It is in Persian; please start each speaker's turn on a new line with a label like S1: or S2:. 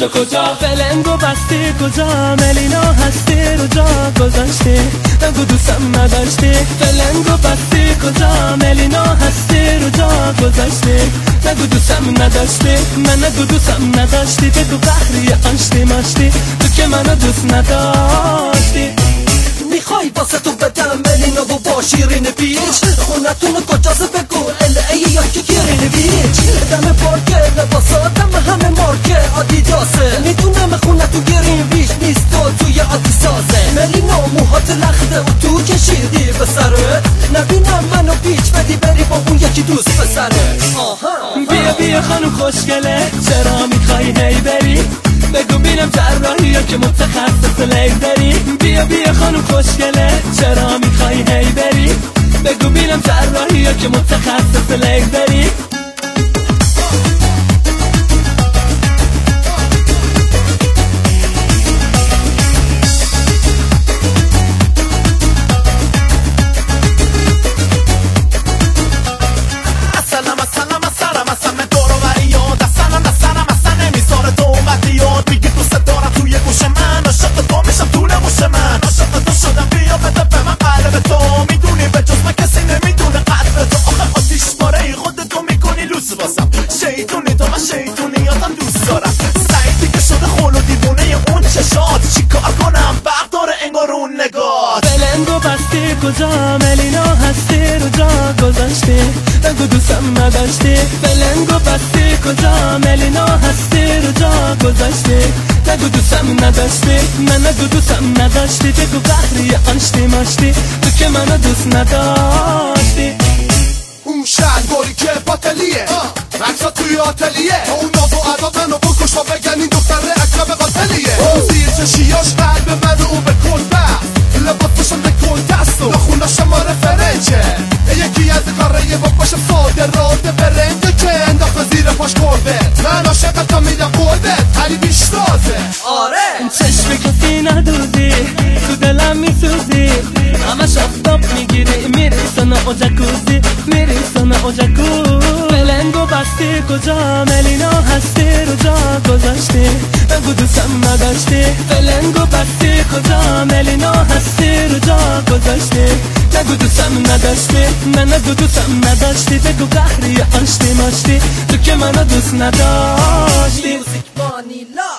S1: تو کجا؟ فلنگو بستی کجا؟ ملینا هستی رو جا گذاشتی، نگو دوستم نداشتی. فلنگو بستی کجا؟ ملینا هستی رو جا گذاشتی، نگو دوستم نداشتی. من نگو دوستم نداشتی، بگو قهری آشتی ماشتی، تو که منو دوست نداشتی.
S2: میخوای واسه تو بدم ملینا و با شیرین بیچ، خونتون کجاست بگو ال یا که گیرین بیچ. دم پارکه لباساتم همه مارکه آدیداسه، میدونم خونه تو گیرین بیچ نیست تو توی آدیسازه. ملینا موهات لخته و تو کشیدی به سره، نبینم منو بیچ بدی بری با اون یکی دوست پسره.
S1: بیا بیا خانم خوشگله، چرا میخوای هی بری؟ بگو بینم جراحی یا که متخصص لیزری. بیا بیا خانم خوشگله، چرا میخوای هی بری؟ بگو بینم جراحی یا که متخصص لیزری.
S2: شیطونیاتم دوست دارم، سعیدی که شده خول و دیوونه اون چشات، چی کار کنم وقت داره انگار اون نگات.
S1: فلنگو بستی کجا؟ ملینا هستی رو جا گذاشتی، نگو دوستم نداشتی. فلنگو بستی کجا؟ ملینا هستی رو جا گذاشتی، نگو دوستم نداشتی. من نگو دوستم نداشتی، بگو قهری آشتی ماشتی، تو که منو دوست نداشتی.
S3: اون شلواری که باطلیه، عکسا توی آتلیه، اون ناز و عداد منو بکش و بگن این دختره اکرم قاتلیه. اون زیر چشیاش قلب منو اون به کل بست، لباسشم به کل دست و خونش ما رفرنچه. یکی از کاره با باشه صادرات برنده که انداخت زیر پاش کربت. من عاشقتم میدم قلبت علی بیشتازه.
S2: آره
S1: چشم کسی ندوزی، تو دلم میسوزی، همش آفتاب میگیری میرسانه او جکوزی، میرسانه او جکوزی. فلنگو بستی کجا؟ ملینا هستی رو جا گذاشتی، نگو دوستم نداشتی. فلنگو بستی کجا؟ ملینا هستی رو جا گذاشتی، نگو دوستم نداشتی. من نگو دوستم نداشتی، بگو قهری آشتی ماشتی، تو که منو دوست نداشتی.
S2: موزیک وانیلا